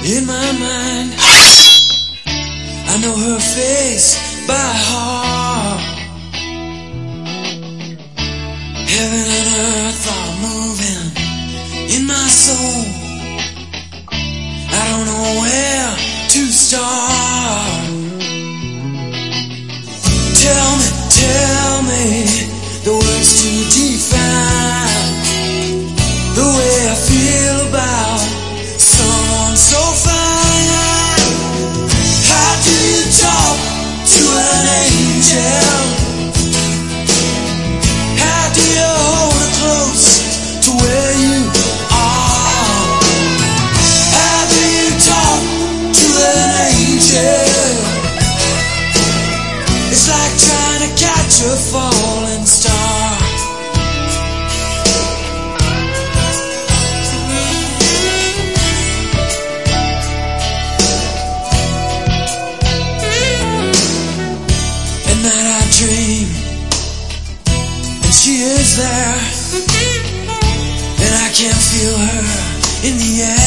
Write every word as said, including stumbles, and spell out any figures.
In my mind, I know her face by heart. Heaven and earth are moving in my soul. I don't know where to start. Tell me, tell me the words to define the way I feel about someone so fine. How do you talk to an angel? How do you hold her close to where you are? How do you talk to an angel? It's like trying to catch a falling star. At night I dream, and she is there, and I can feel her in the air.